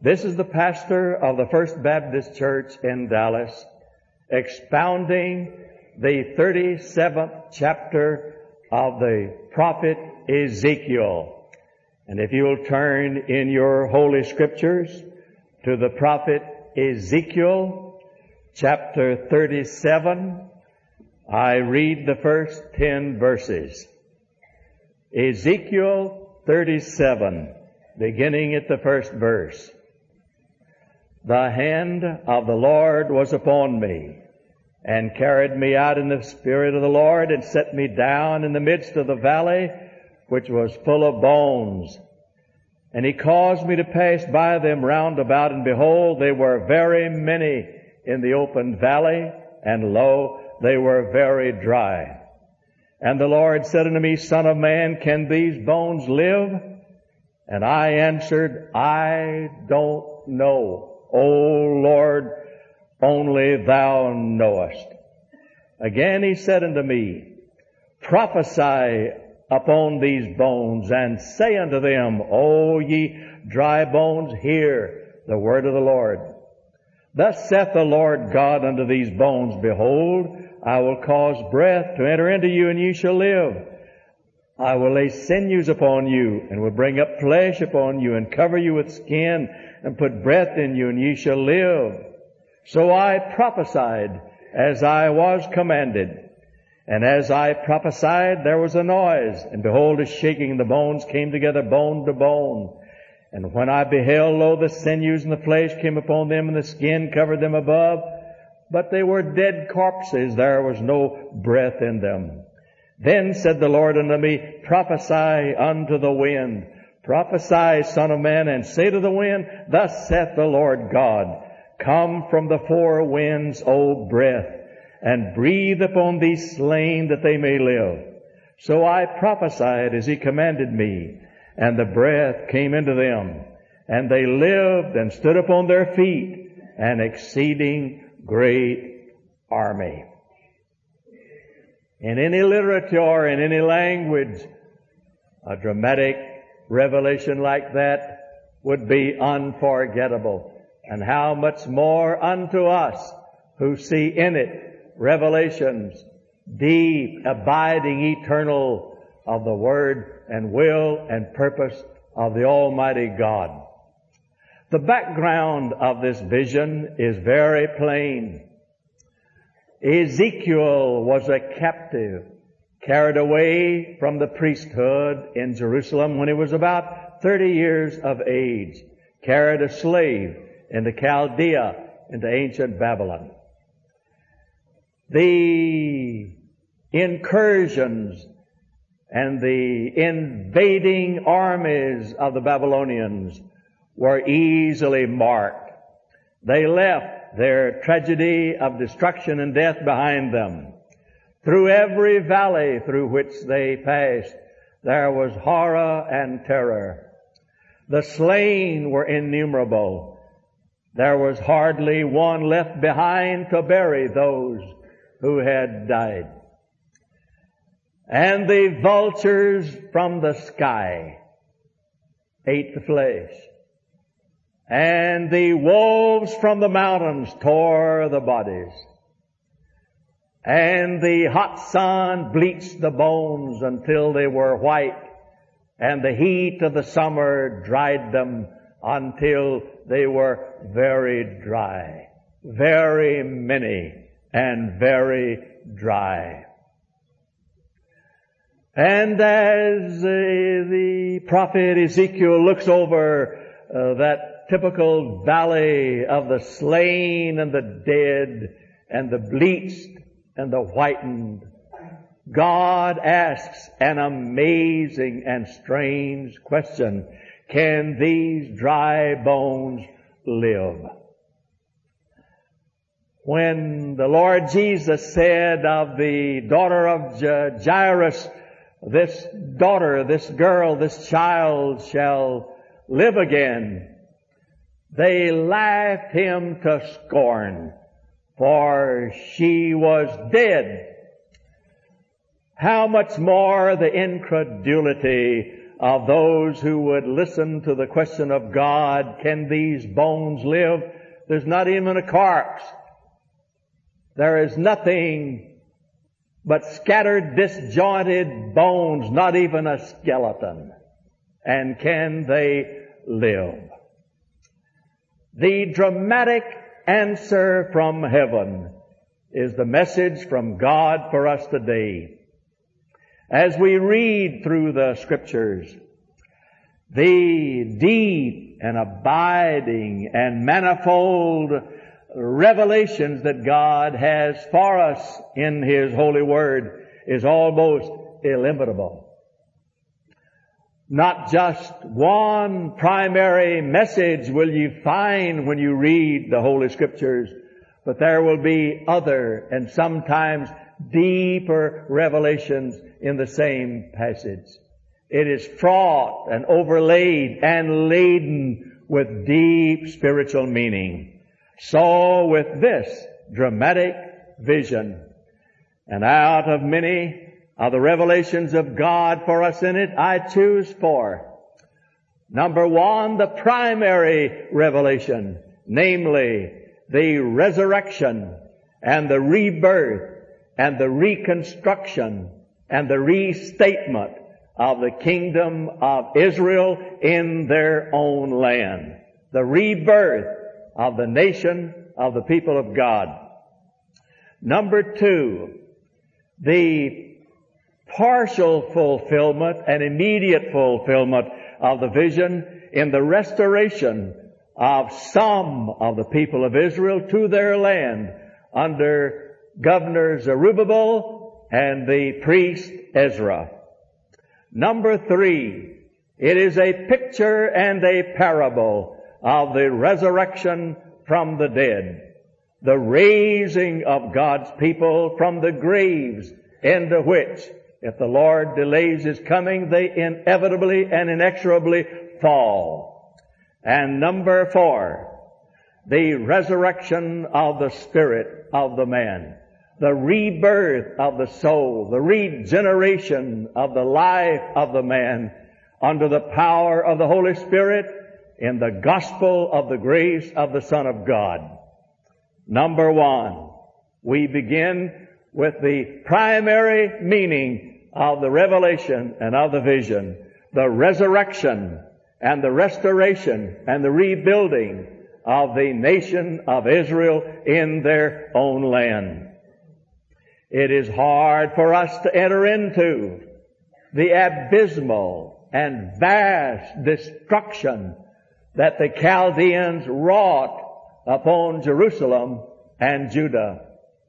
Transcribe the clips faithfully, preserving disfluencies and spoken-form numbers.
This is the pastor of the First Baptist Church in Dallas, expounding the thirty-seventh chapter of the prophet Ezekiel. And if you will turn in your Holy Scriptures to the prophet Ezekiel, chapter thirty-seven, I read the first ten verses. Ezekiel thirty-seven, beginning at the first verse. The hand of the Lord was upon me, and carried me out in the Spirit of the Lord, and set me down in the midst of the valley, which was full of bones. And he caused me to pass by them round about, and behold, they were very many in the open valley, and lo, they were very dry. And the Lord said unto me, Son of man, can these bones live? And I answered, I don't know. O Lord, only thou knowest. Again he said unto me, Prophesy upon these bones, and say unto them, O ye dry bones, hear the word of the Lord. Thus saith the Lord God unto these bones, Behold, I will cause breath to enter into you, and ye shall live. I will lay sinews upon you, and will bring up flesh upon you, and cover you with skin, and put breath in you, and ye shall live. So I prophesied as I was commanded. And as I prophesied, there was a noise, and behold, a shaking, the bones came together, bone to bone. And when I beheld, lo, the sinews and the flesh came upon them, and the skin covered them above, but they were dead corpses, there was no breath in them. Then said the Lord unto me, Prophesy unto the wind. Prophesy, Son of man, and say to the wind, Thus saith the Lord God, Come from the four winds, O breath, and breathe upon these slain, that they may live. So I prophesied as he commanded me, and the breath came into them, and they lived and stood upon their feet, an exceeding great army. In any literature, in any language, a dramatic revelation like that would be unforgettable. And how much more unto us who see in it revelations deep, abiding, eternal of the Word and will and purpose of the Almighty God. The background of this vision is very plain. Ezekiel was a captive, carried away from the priesthood in Jerusalem when he was about thirty years of age, carried a slave into Chaldea, into ancient Babylon. The incursions and the invading armies of the Babylonians were easily marked. They left their tragedy of destruction and death behind them. Through every valley through which they passed, there was horror and terror. The slain were innumerable. There was hardly one left behind to bury those who had died. And the vultures from the sky ate the flesh. And the wolves from the mountains tore the bodies. And the hot sun bleached the bones until they were white. And the heat of the summer dried them until they were very dry. Very many and very dry. And as uh, the prophet Ezekiel looks over uh, that typical valley of the slain and the dead and the bleached and the whitened, God asks an amazing and strange question. Can these dry bones live? When the Lord Jesus said of the daughter of Jairus, this daughter, this girl, this child shall live again, they laughed him to scorn, for she was dead. How much more the incredulity of those who would listen to the question of God, can these bones live? There's not even a corpse. There is nothing but scattered, disjointed bones, not even a skeleton. And can they live? The dramatic answer from heaven is the message from God for us today. As we read through the Scriptures, the deep and abiding and manifold revelations that God has for us in His holy Word is almost illimitable. Not just one primary message will you find when you read the Holy Scriptures, but there will be other and sometimes deeper revelations in the same passage. It is fraught and overlaid and laden with deep spiritual meaning. So with this dramatic vision, and out of many of the revelations of God for us in it, I choose for, number one, the primary revelation, namely the resurrection and the rebirth and the reconstruction and the restatement of the kingdom of Israel in their own land. The rebirth of the nation of the people of God. Number two, the partial fulfillment and immediate fulfillment of the vision in the restoration of some of the people of Israel to their land under Governor Zerubbabel and the priest Ezra. Number three, it is a picture and a parable of the resurrection from the dead, the raising of God's people from the graves into which, if the Lord delays His coming, they inevitably and inexorably fall. And number four, the resurrection of the spirit of the man, the rebirth of the soul, the regeneration of the life of the man under the power of the Holy Spirit in the gospel of the grace of the Son of God. Number one, we begin with the primary meaning of the revelation and of the vision, the resurrection and the restoration and the rebuilding of the nation of Israel in their own land. It is hard for us to enter into the abysmal and vast destruction that the Chaldeans wrought upon Jerusalem and Judah.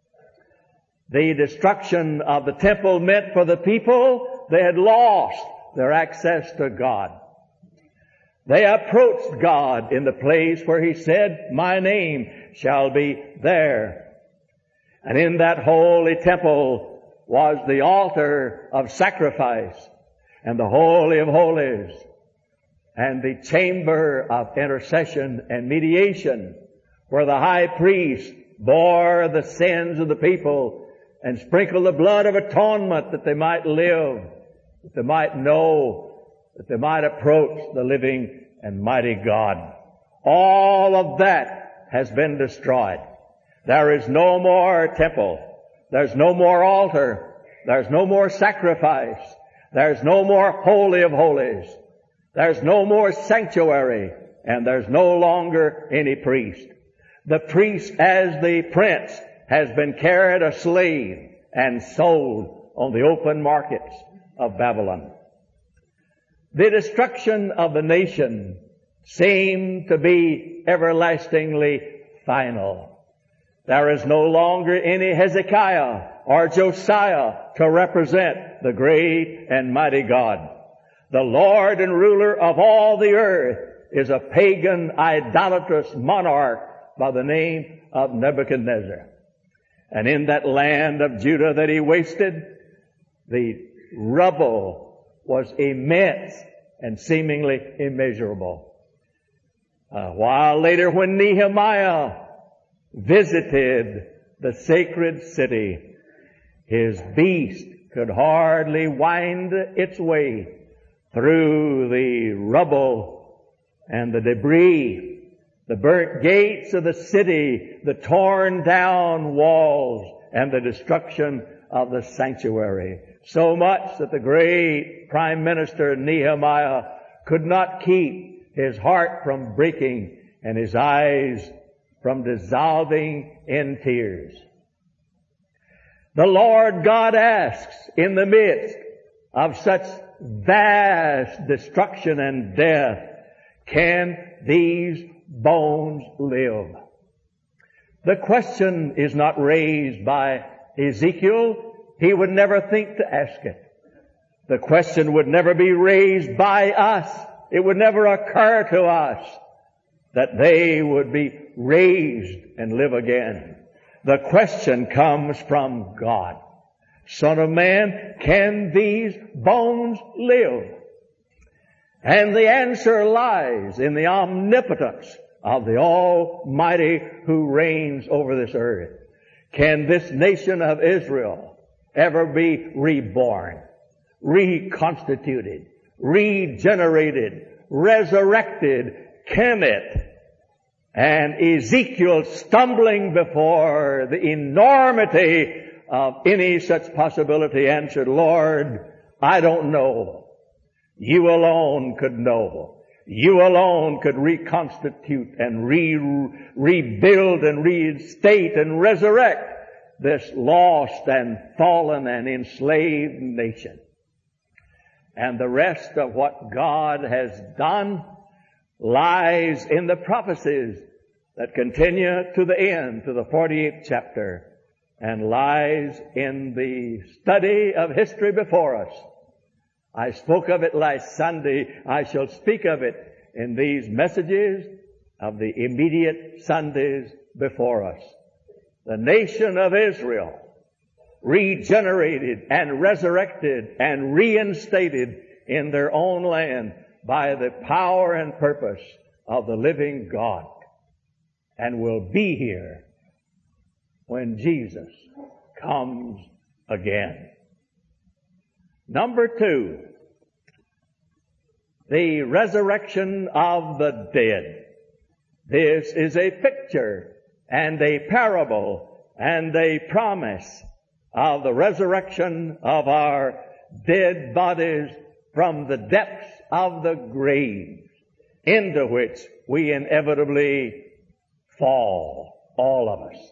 The destruction of the temple meant for the people they had lost their access to God. They approached God in the place where He said, "My name shall be there." And in that holy temple was the altar of sacrifice and the Holy of Holies and the chamber of intercession and mediation where the high priest bore the sins of the people and sprinkled the blood of atonement that they might live, that they might know, that they might approach the living and mighty God. All of that has been destroyed. There is no more temple. There's no more altar. There's no more sacrifice. There's no more Holy of Holies. There's no more sanctuary. And there's no longer any priest. The priest as the prince has been carried a slave and sold on the open markets of Babylon. The destruction of the nation seemed to be everlastingly final. There is no longer any Hezekiah or Josiah to represent the great and mighty God. The Lord and ruler of all the earth is a pagan, idolatrous monarch by the name of Nebuchadnezzar. And in that land of Judah that he wasted, the rubble was immense and seemingly immeasurable. A while later, when Nehemiah visited the sacred city, his beast could hardly wind its way through the rubble and the debris, the burnt gates of the city, the torn down walls, and the destruction of the sanctuary. So much that the great Prime Minister Nehemiah could not keep his heart from breaking and his eyes from dissolving in tears. The Lord God asks, in the midst of such vast destruction and death, can these bones live? The question is not raised by Ezekiel. He would never think to ask it. The question would never be raised by us. It would never occur to us that they would be raised and live again. The question comes from God. Son of man, can these bones live? And the answer lies in the omnipotence of the Almighty who reigns over this earth. Can this nation of Israel ever be reborn, reconstituted, regenerated, resurrected? Can it? And Ezekiel, stumbling before the enormity of any such possibility, answered, Lord, I don't know. You alone could know. You alone could reconstitute and re- rebuild and reinstate and resurrect this lost and fallen and enslaved nation. And the rest of what God has done lies in the prophecies that continue to the end, to the forty-eighth chapter, and lies in the study of history before us. I spoke of it last Sunday. I shall speak of it in these messages of the immediate Sundays before us. The nation of Israel, regenerated and resurrected and reinstated in their own land by the power and purpose of the living God, and will be here when Jesus comes again. Number two, the resurrection of the dead. This is a picture and a parable and a promise of the resurrection of our dead bodies from the depths of the grave into which we inevitably fall, all of us.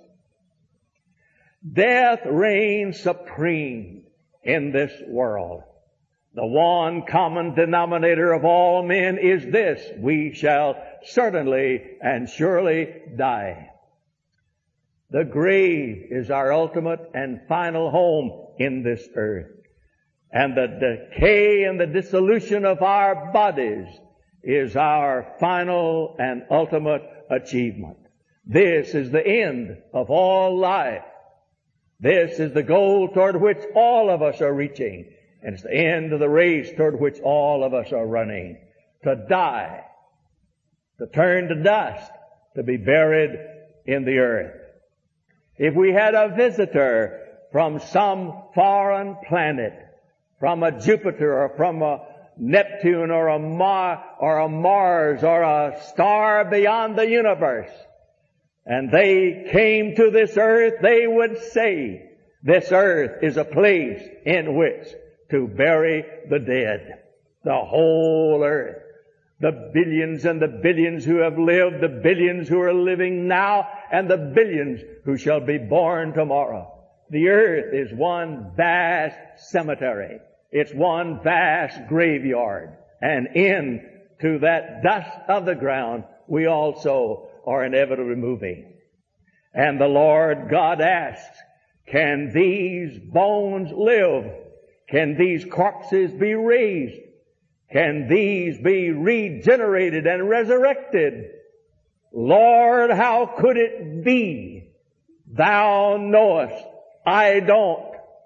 Death reigns supreme in this world. The one common denominator of all men is this: we shall certainly and surely die. The grave is our ultimate and final home in this earth. And the decay and the dissolution of our bodies is our final and ultimate achievement. This is the end of all life. This is the goal toward which all of us are reaching. And it's the end of the race toward which all of us are running. To die. To turn to dust. To be buried in the earth. If we had a visitor from some foreign planet, from a Jupiter or from a Neptune or a Mar or a Mars or a star beyond the universe, and they came to this earth, they would say, this earth is a place in which to bury the dead. The whole earth. The billions and the billions who have lived, the billions who are living now, and the billions who shall be born tomorrow. The earth is one vast cemetery. It's one vast graveyard. And into that dust of the ground, we also are inevitably moving. And the Lord God asks, can these bones live? Can these corpses be raised? Can these be regenerated and resurrected? Lord, how could it be? Thou knowest. I don't.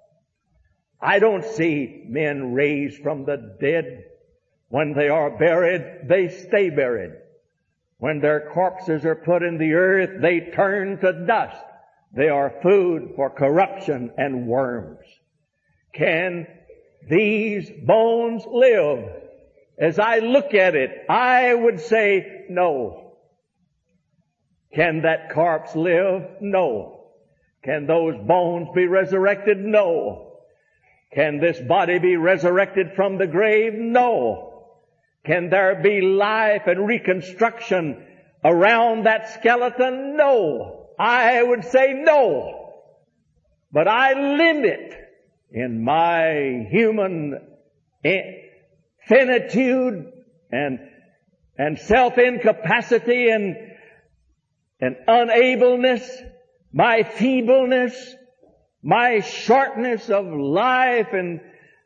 I don't see men raised from the dead. When they are buried, they stay buried. When their corpses are put in the earth, they turn to dust. They are food for corruption and worms. Can these bones live? As I look at it, I would say no. Can that corpse live? No. Can those bones be resurrected? No. Can this body be resurrected from the grave? No. Can there be life and reconstruction around that skeleton? No. I would say no. But I limit in my human finitude and, and self-incapacity and, and unableness, my feebleness, my shortness of life and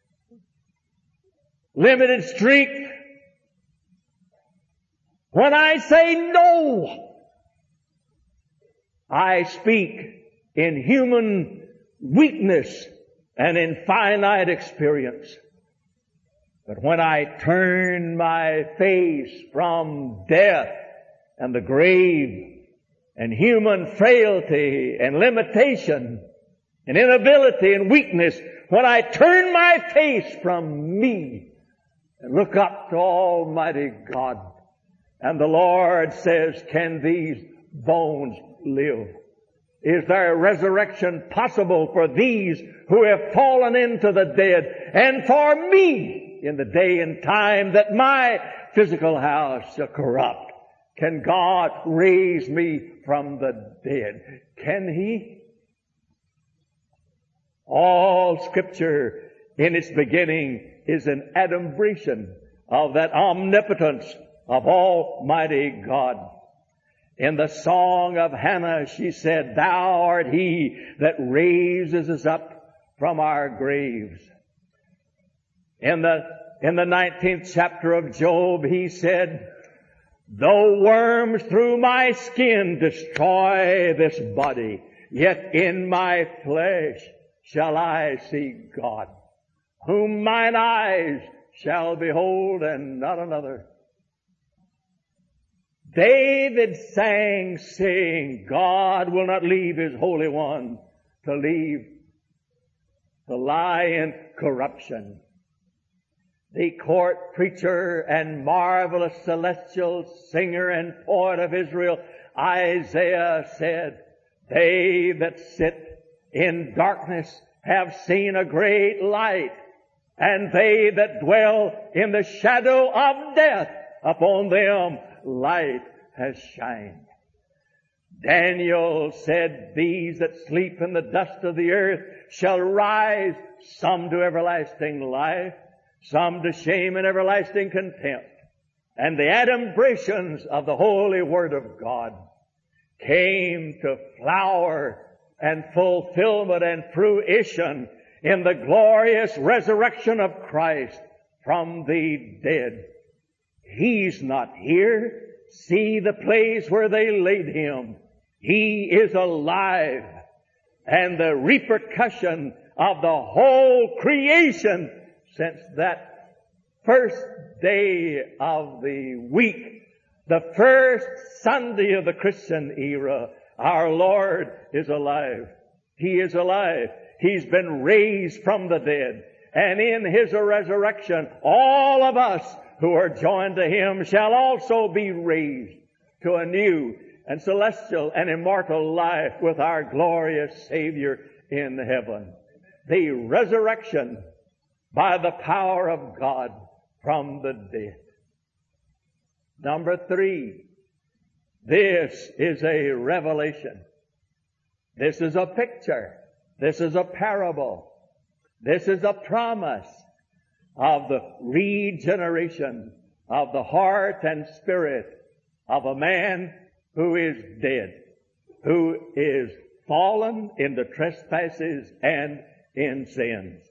limited strength. When I say no, I speak in human weakness and in finite experience. But when I turn my face from death and the grave and human frailty and limitation and inability and weakness, when I turn my face from me and look up to Almighty God, and the Lord says, can these bones live? Is there a resurrection possible for these who have fallen into the dead, and for me in the day and time that my physical house shall corrupt? Can God raise me from the dead? Can He? All Scripture in its beginning is an adumbration of that omnipotence of Almighty God. In the song of Hannah, she said, Thou art He that raises us up from our graves. In the, in the nineteenth chapter of Job, he said, Though worms through my skin destroy this body, yet in my flesh shall I see God, whom mine eyes shall behold and not another. David sang, saying, God will not leave His Holy One to leave, to lie in corruption. The court preacher and marvelous celestial singer and poet of Israel, Isaiah, said, They that sit in darkness have seen a great light, and they that dwell in the shadow of death, upon them light has shined. Daniel said, These that sleep in the dust of the earth shall rise, some to everlasting life, some to shame and everlasting contempt. And the adumbrations of the holy word of God came to flower and fulfillment and fruition in the glorious resurrection of Christ from the dead. He's not here. See the place where they laid Him. He is alive. And the repercussion of the whole creation since that first day of the week, the first Sunday of the Christian era, our Lord is alive. He is alive. He's been raised from the dead. And in His resurrection, all of us who are joined to Him shall also be raised to a new and celestial and immortal life with our glorious Savior in heaven. The resurrection by the power of God from the dead. Number three, this is a revelation. This is a picture. This is a parable. This is a promise of the regeneration of the heart and spirit of a man who is dead, who is fallen in the trespasses and in sins.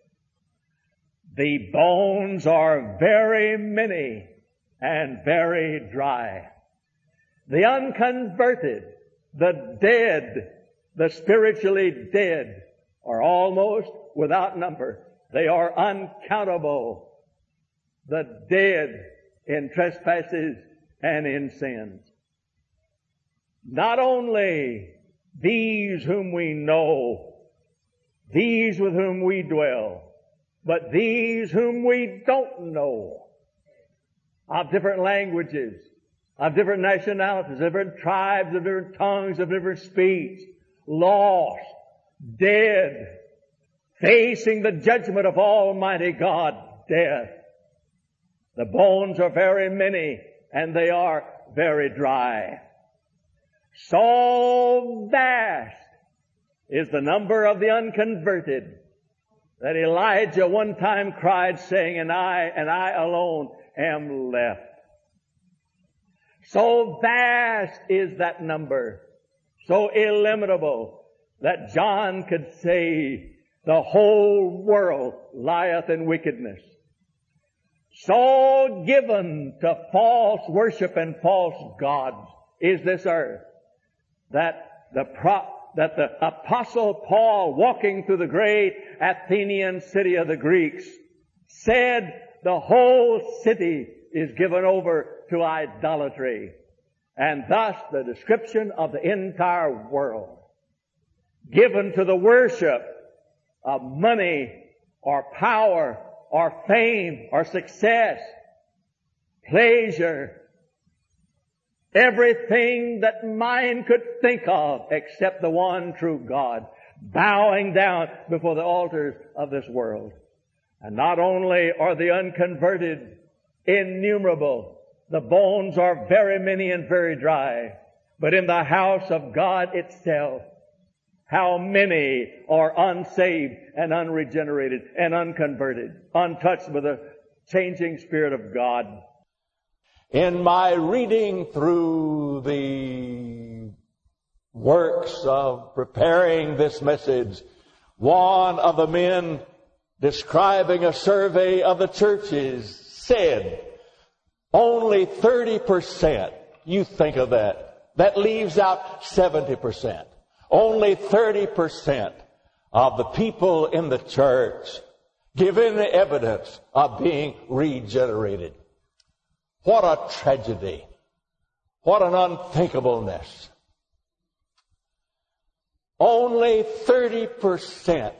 The bones are very many and very dry. The unconverted, the dead, the spiritually dead are almost without number. They are uncountable. The dead in trespasses and in sins. Not only these whom we know, these with whom we dwell, but these whom we don't know. of different languages, of different nationalities, different tribes, of different tongues, of different speech, lost, dead, facing the judgment of Almighty God, death. The bones are very many, and they are very dry. So vast is the number of the unconverted that Elijah one time cried, saying, and I, and I alone am left. So vast is that number, so illimitable, that John could say, the whole world lieth in wickedness. So given to false worship and false gods is this earth, that the pro, that the Apostle Paul, walking through the great Athenian city of the Greeks, said the whole city is given over to idolatry. And thus the description of the entire world, given to the worship of money or power or fame or success, pleasure, everything that mind could think of except the one true God, bowing down before the altars of this world. And not only are the unconverted innumerable, the bones are very many and very dry, but in the house of God itself, how many are unsaved and unregenerated and unconverted, untouched with the changing Spirit of God. In my reading through the works of preparing this message, one of the men describing a survey of the churches said, only thirty percent, you think of that, that leaves out seventy percent. Only thirty percent of the people in the church give any evidence of being regenerated. What a tragedy. What an unthinkableness. Only thirty percent,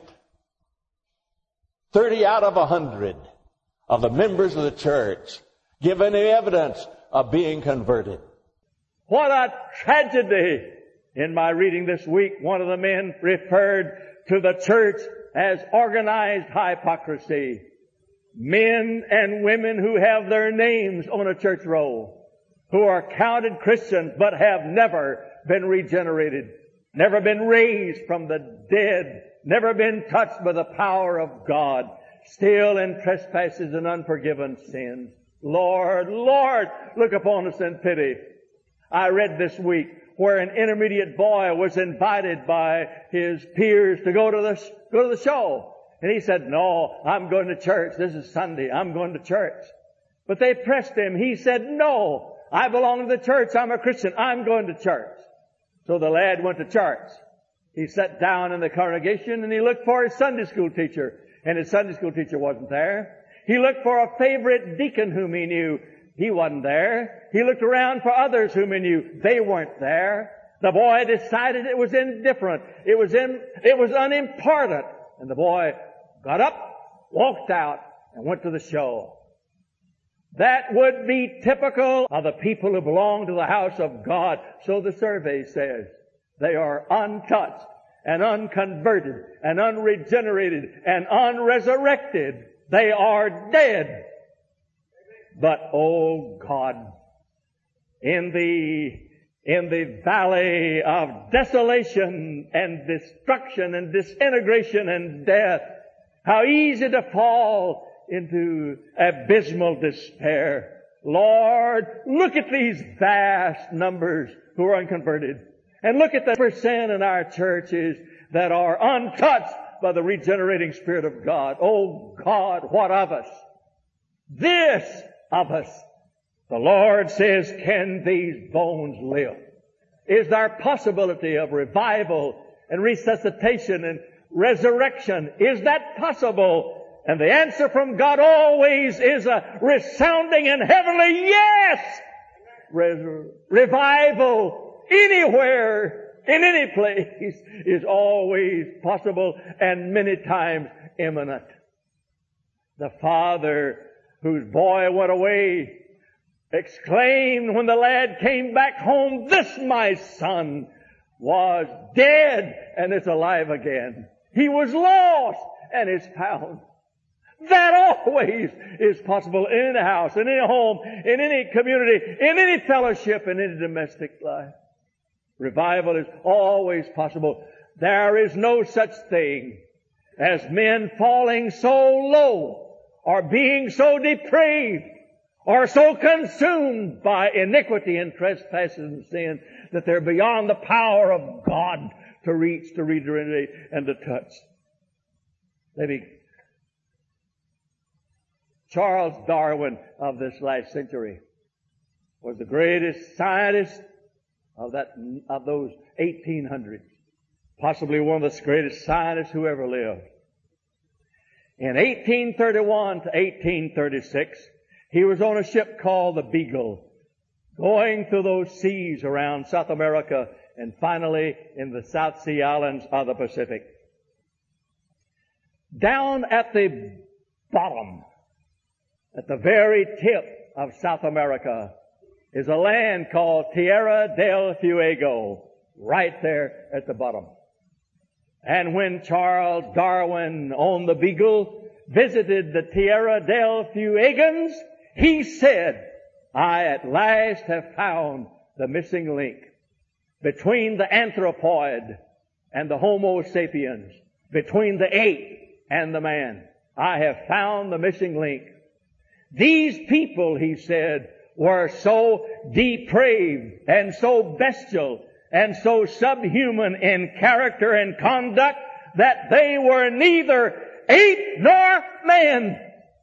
thirty out of a hundred of the members of the church give any evidence of being converted. What a tragedy. In my reading this week, one of the men referred to the church as organized hypocrisy. Men and women who have their names on a church roll, who are counted Christians but have never been regenerated, never been raised from the dead, never been touched by the power of God, still in trespasses and unforgiven sins. Lord, Lord, look upon us in pity. I read this week where an intermediate boy was invited by his peers to go to the, go to the show. And he said, no, I'm going to church. This is Sunday. I'm going to church. But they pressed him. He said, no, I belong to the church. I'm a Christian. I'm going to church. So the lad went to church. He sat down in the congregation and he looked for his Sunday school teacher. And his Sunday school teacher wasn't there. He looked for a favorite deacon whom he knew. He wasn't there. He looked around for others whom he knew. They weren't there. The boy decided it was indifferent. It was in, it was unimportant. And the boy got up, walked out, and went to the show. That would be typical of the people who belong to the house of God. So the survey says. They are untouched and unconverted and unregenerated and unresurrected. They are dead. But, oh God, in the, in the valley of desolation and destruction and disintegration and death, how easy to fall into abysmal despair. Lord, look at these vast numbers who are unconverted. And look at the percent in our churches that are untouched by the regenerating Spirit of God. Oh God, what of us? This of us. The Lord says, can these bones live? Is there possibility of revival and resuscitation and resurrection? Is that possible? And the answer from God always is a resounding and heavenly yes! Re- revival anywhere, in any place, is always possible and many times imminent. The father whose boy went away exclaimed when the lad came back home, "This my son was dead and is alive again. He was lost and is found." That always is possible in any house, in any home, in any community, in any fellowship, in any domestic life. Revival is always possible. There is no such thing as men falling so low or being so depraved or so consumed by iniquity and trespasses and sin that they're beyond the power of God to reach, to regenerate, and to touch. Maybe Charles Darwin of this last century was the greatest scientist of that, of those eighteen hundreds. Possibly one of the greatest scientists who ever lived. In eighteen thirty-one to eighteen thirty-six, he was on a ship called the Beagle, going through those seas around South America and finally in the South Sea Islands of the Pacific. Down at the bottom, at the very tip of South America, is a land called Tierra del Fuego, right there at the bottom. And when Charles Darwin on the Beagle visited the Tierra del Fuegans, he said, "I at last have found the missing link between the anthropoid and the Homo sapiens, between the ape and the man. I have found the missing link. These people," he said, "were so depraved and so bestial and so subhuman in character and conduct that they were neither ape nor man.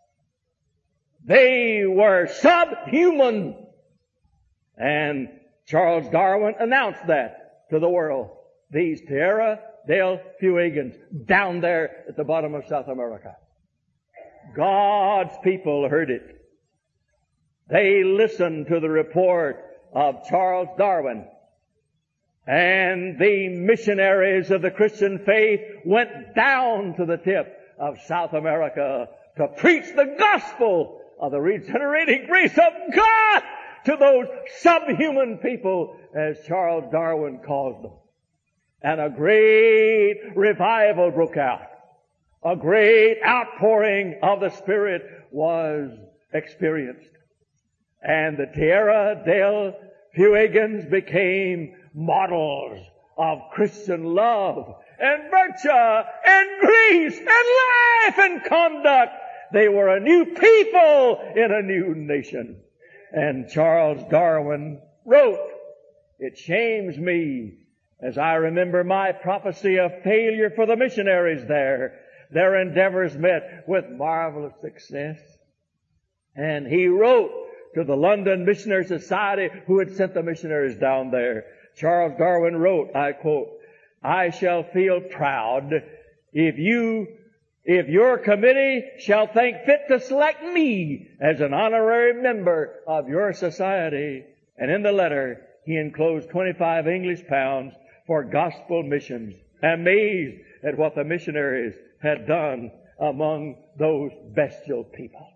They were subhuman." And Charles Darwin announced that to the world. These Tierra del Fuegans down there at the bottom of South America. God's people heard it. They listened to the report of Charles Darwin. And the missionaries of the Christian faith went down to the tip of South America to preach the gospel of the regenerating grace of God to those subhuman people, as Charles Darwin calls them. And a great revival broke out. A great outpouring of the Spirit was experienced. And the Tierra del Fuegans became models of Christian love and virtue and grace and life and conduct. They were a new people in a new nation. And Charles Darwin wrote, "It shames me as I remember my prophecy of failure for the missionaries there. Their endeavors met with marvelous success." And he wrote to the London Missionary Society who had sent the missionaries down there. Charles Darwin wrote, I quote, "I shall feel proud if you, if your committee shall think fit to select me as an honorary member of your society." And in the letter, he enclosed twenty-five English pounds for gospel missions, amazed at what the missionaries had done among those bestial people.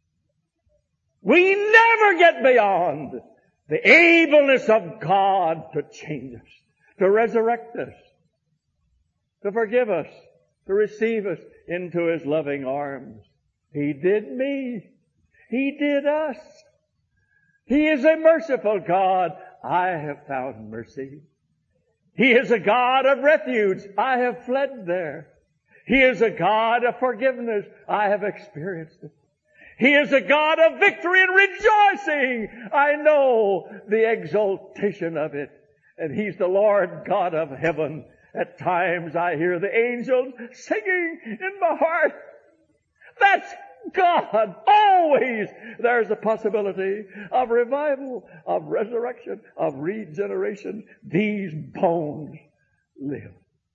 We never get beyond the ableness of God to change us, to resurrect us, to forgive us, to receive us into His loving arms. He did me. He did us. He is a merciful God. I have found mercy. He is a God of refuge. I have fled there. He is a God of forgiveness. I have experienced it. He is a God of victory and rejoicing. I know the exaltation of it. And He's the Lord God of heaven. At times I hear the angels singing in my heart. That's God. Always there's a possibility of revival, of resurrection, of regeneration. These bones live.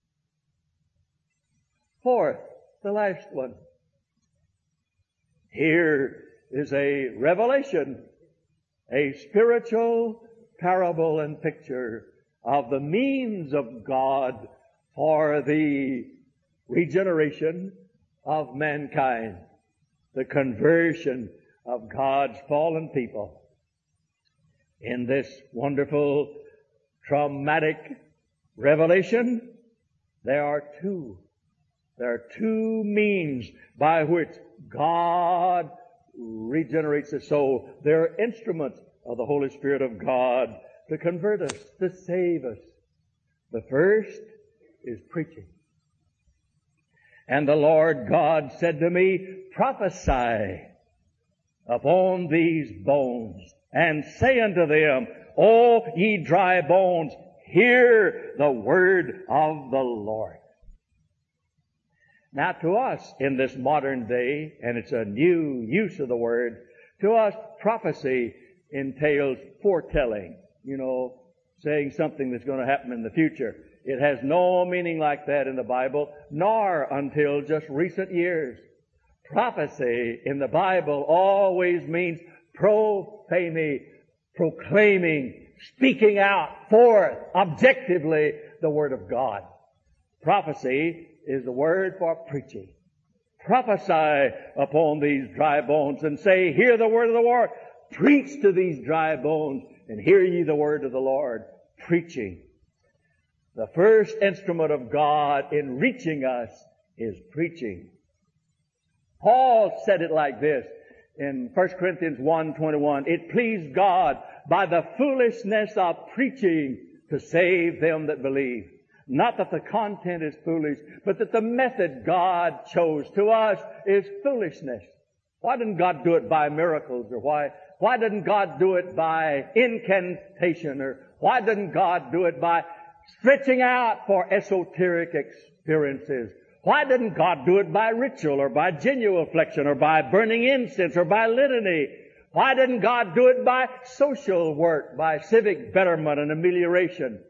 Fourth, the last one. Here is a revelation, a spiritual parable and picture of the means of God for the regeneration of mankind, the conversion of God's fallen people. In this wonderful, traumatic revelation, there are two. There are two means by which God regenerates the soul. They're instruments of the Holy Spirit of God to convert us, to save us. The first is preaching. And the Lord God said to me, prophesy upon these bones, and say unto them, O ye dry bones, hear the word of the Lord. Now to us in this modern day, and it's a new use of the word, to us prophecy entails foretelling, you know, saying something that's going to happen in the future. It has no meaning like that in the Bible, nor until just recent years. Prophecy in the Bible always means prophany, proclaiming, speaking out forth objectively the Word of God. Prophecy is the word for preaching. Prophesy upon these dry bones and say, hear the word of the Lord. Preach to these dry bones and hear ye the word of the Lord. Preaching. The first instrument of God in reaching us is preaching. Paul said it like this in First Corinthians one twenty-one. It pleased God by the foolishness of preaching to save them that believe. Not that the content is foolish, but that the method God chose to us is foolishness. Why didn't God do it by miracles? Or why, why didn't God do it by incantation? Or why didn't God do it by stretching out for esoteric experiences? Why didn't God do it by ritual or by genuflection or by burning incense or by litany? Why didn't God do it by social work, by civic betterment and amelioration?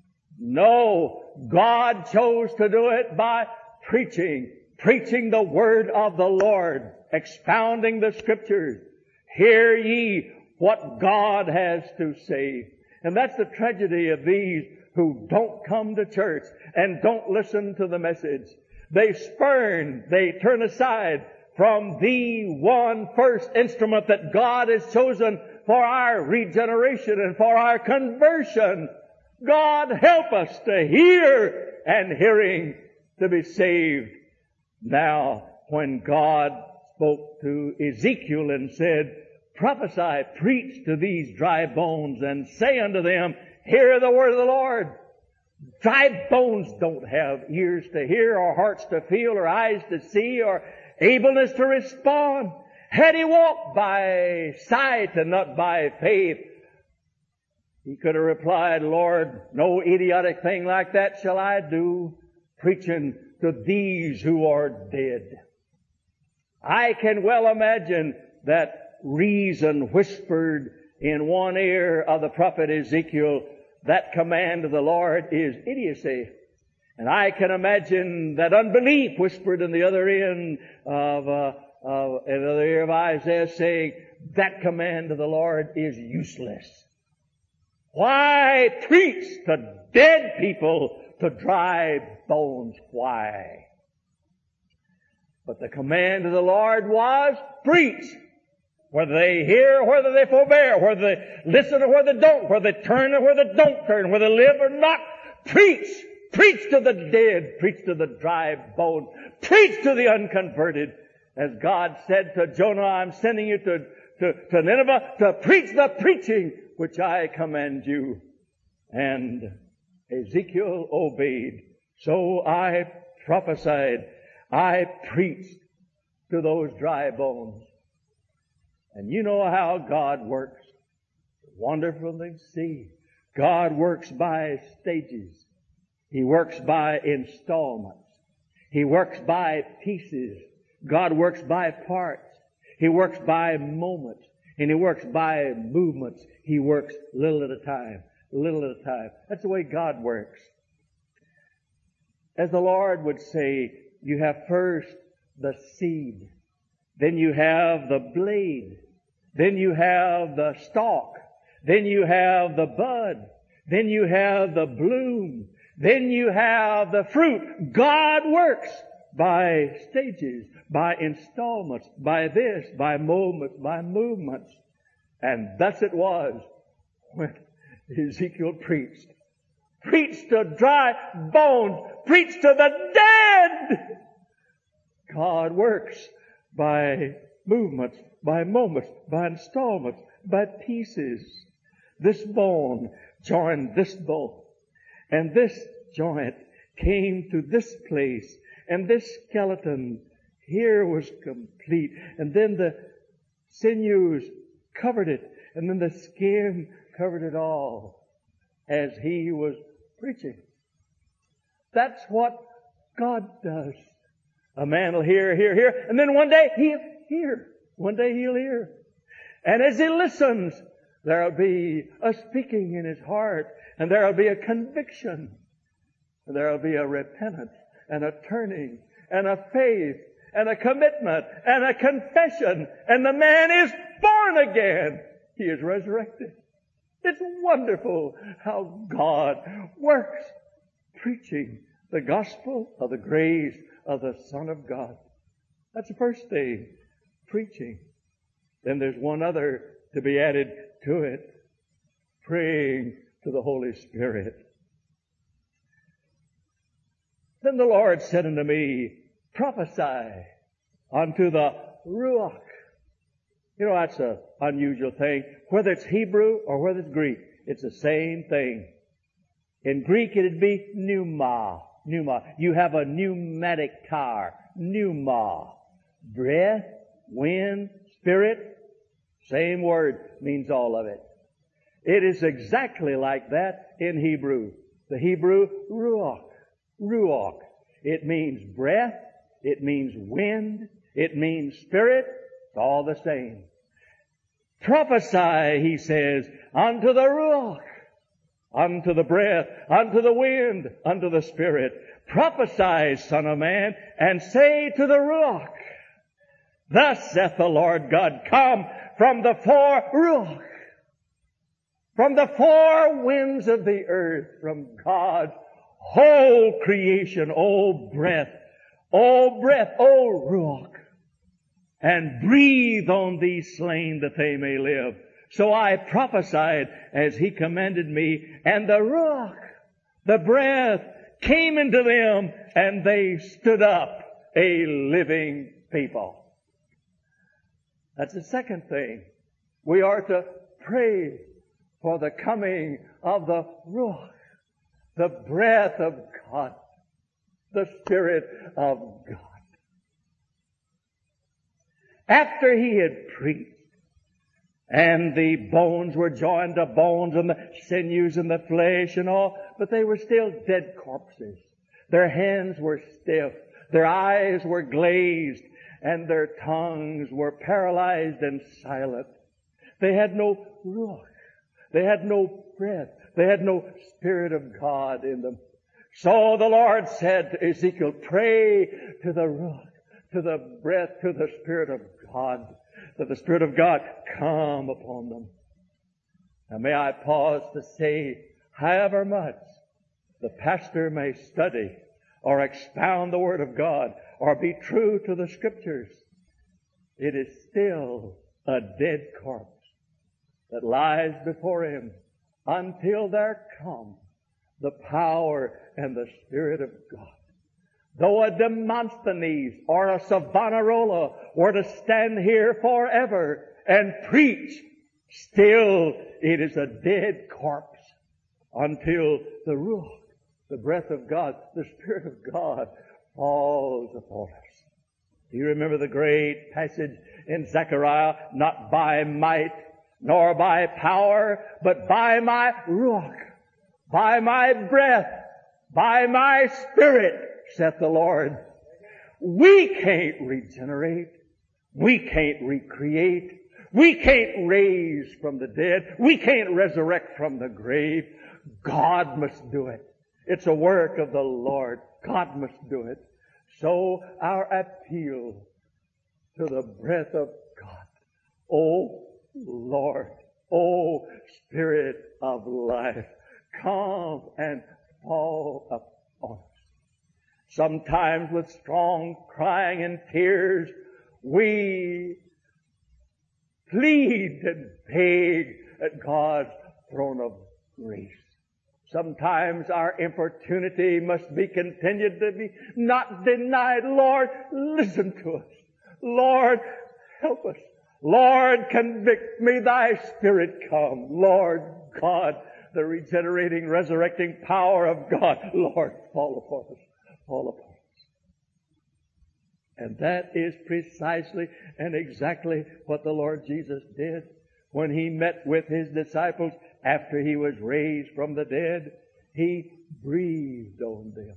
No, God chose to do it by preaching, preaching the word of the Lord, expounding the Scriptures. Hear ye what God has to say. And that's the tragedy of these who don't come to church and don't listen to the message. They spurn, they turn aside from the one first instrument that God has chosen for our regeneration and for our conversion. God help us to hear, and hearing to be saved. Now, when God spoke to Ezekiel and said, prophesy, preach to these dry bones, and say unto them, hear the word of the Lord. Dry bones don't have ears to hear, or hearts to feel, or eyes to see, or ableness to respond. Had he walked by sight and not by faith, he could have replied, Lord, no idiotic thing like that shall I do, preaching to these who are dead. I can well imagine that reason whispered in one ear of the prophet Ezekiel, that command of the Lord is idiocy. And I can imagine that unbelief whispered in the other end of, uh, of in the other ear of Isaiah, saying, that command of the Lord is useless. Why preach to dead people, to dry bones? Why? But the command of the Lord was preach. Whether they hear, whether they forbear, whether they listen or whether they don't, whether they turn or whether they don't turn, whether they live or not, preach. Preach to the dead. Preach to the dry bones. Preach to the unconverted. As God said to Jonah, I'm sending you to, to, to Nineveh to preach the preaching which I command you. And Ezekiel obeyed. So I prophesied. I preached to those dry bones. And you know how God works. Wonderful to see. God works by stages. He works by installments. He works by pieces. God works by parts. He works by moments. And He works by movements. He works little at a time, little at a time. That's the way God works. As the Lord would say, you have first the seed. Then you have the blade. Then you have the stalk. Then you have the bud. Then you have the bloom. Then you have the fruit. God works by stages, by installments, by this, by moments, by movements. And thus it was when Ezekiel preached. Preached to dry bones. Preached to the dead. God works by movements, by moments, by installments, by pieces. This bone joined this bone. And this joint came to this place. And this skeleton here was complete. And then the sinews covered it. And then the skin covered it all as he was preaching. That's what God does. A man will hear, hear, hear, and then one day he'll hear. One day he'll hear. And as he listens, there'll be a speaking in his heart, and there'll be a conviction, and there'll be a repentance, and a turning, and a faith, and a commitment, and a confession, and the man is born again. He is resurrected. It's wonderful how God works, preaching the gospel of the grace of the Son of God. That's the first thing, preaching. Then there's one other to be added to it, praying to the Holy Spirit. Then the Lord said unto me, prophesy unto the Ruach. You know, that's an unusual thing. Whether it's Hebrew or whether it's Greek, it's the same thing. In Greek, it'd be pneuma. Pneuma. You have a pneumatic tire. Pneuma. Breath, wind, spirit. Same word means all of it. It is exactly like that in Hebrew. The Hebrew, ruach. Ruach. It means breath. It means wind. It means spirit. It's all the same. Prophesy, he says, unto the ruach, unto the breath, unto the wind, unto the spirit. Prophesy, Son of Man, and say to the ruach, thus saith the Lord God, come from the four ruach, from the four winds of the earth, from God's whole creation, O breath, O breath, O ruach, and breathe on these slain that they may live. So I prophesied as he commanded me, and the ruach, the breath, came into them, and they stood up, a living people. That's the second thing. We are to pray for the coming of the ruach, the breath of God, the Spirit of God. After he had preached, and the bones were joined to bones, and the sinews and the flesh and all, but they were still dead corpses. Their hands were stiff, their eyes were glazed, and their tongues were paralyzed and silent. They had no ruach. They had no breath. They had no Spirit of God in them. So the Lord said to Ezekiel, pray to the ruach, to the breath, to the Spirit of God, that the Spirit of God come upon them. Now may I pause to say, however much the pastor may study or expound the Word of God or be true to the Scriptures, it is still a dead corpse that lies before him until there come the power and the Spirit of God. Though a Demosthenes or a Savonarola were to stand here forever and preach, still it is a dead corpse until the Ruach, the breath of God, the Spirit of God falls upon us. Do you remember the great passage in Zechariah? Not by might nor by power, but by my Ruach, by my breath, by my Spirit, saith the Lord. We can't regenerate. We can't recreate. We can't raise from the dead. We can't resurrect from the grave. God must do it. It's a work of the Lord. God must do it. So our appeal to the breath of God. Oh Lord, oh Spirit of life, come and fall upon us. Sometimes with strong crying and tears, we plead and beg that God's throne of grace. Sometimes our importunity must be continued to be not denied. Lord, listen to us. Lord, help us. Lord, convict me. Thy Spirit come. Lord God, the regenerating, resurrecting power of God. Lord, fall upon us. Fall upon us. And that is precisely and exactly what the Lord Jesus did when He met with His disciples after He was raised from the dead. He breathed on them.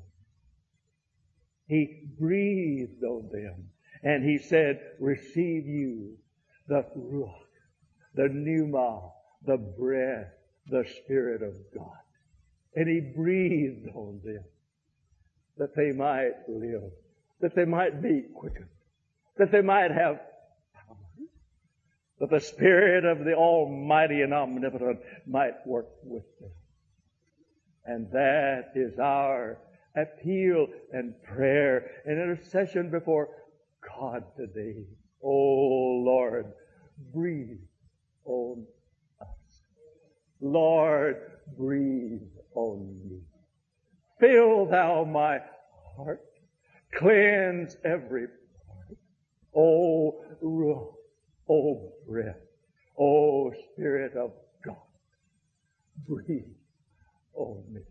He breathed on them. And He said, receive you the Ruach, the Pneuma, the breath, the Spirit of God. And He breathed on them that they might live, that they might be quickened, that they might have power, that the Spirit of the Almighty and Omnipotent might work with them. And that is our appeal and prayer and intercession before God today. Oh Lord, breathe on us. Lord, breathe on me. Fill thou my heart. Cleanse every part. Oh, Ruach, oh, breath, oh, Spirit of God, breathe on me.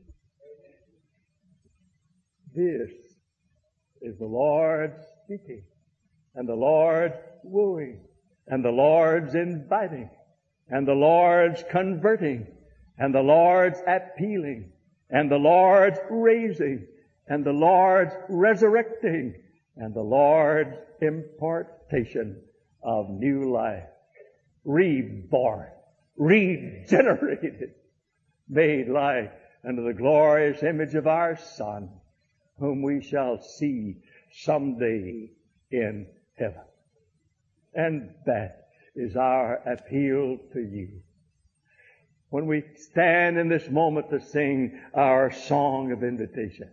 This is the Lord speaking, and the Lord wooing, and the Lord's inviting, and the Lord's converting, and the Lord's appealing, and the Lord's raising, and the Lord's resurrecting, and the Lord's impartation of new life. Reborn, regenerated, made like unto the glorious image of our Son, whom we shall see someday in heaven. And that is our appeal to you. When we stand in this moment to sing our song of invitation,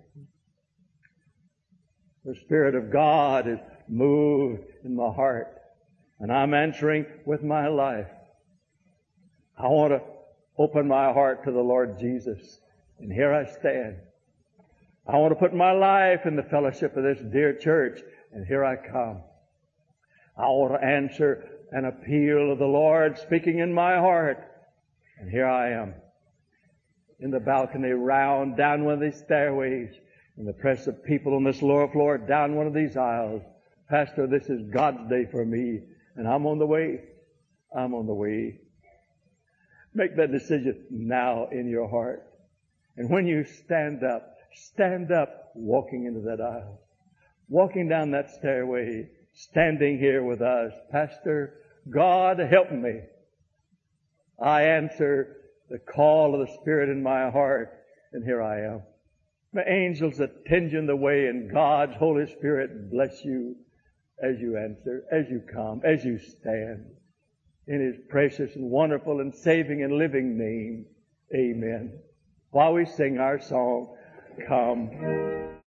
the Spirit of God is moved in my heart, and I'm answering with my life. I want to open my heart to the Lord Jesus, and here I stand. I want to put my life in the fellowship of this dear church, and here I come. I want to answer an appeal of the Lord speaking in my heart, and here I am in the balcony, round down one of these stairways, in the press of people on this lower floor, down one of these aisles. Pastor, this is God's day for me, and I'm on the way. I'm on the way. Make that decision now in your heart. And when you stand up, stand up walking into that aisle, walking down that stairway, standing here with us. Pastor, God help me. I answer the call of the Spirit in my heart, and here I am. May angels attend you in the way, and God's Holy Spirit bless you as you answer, as you come, as you stand. In His precious and wonderful and saving and living name, amen. While we sing our song, Come.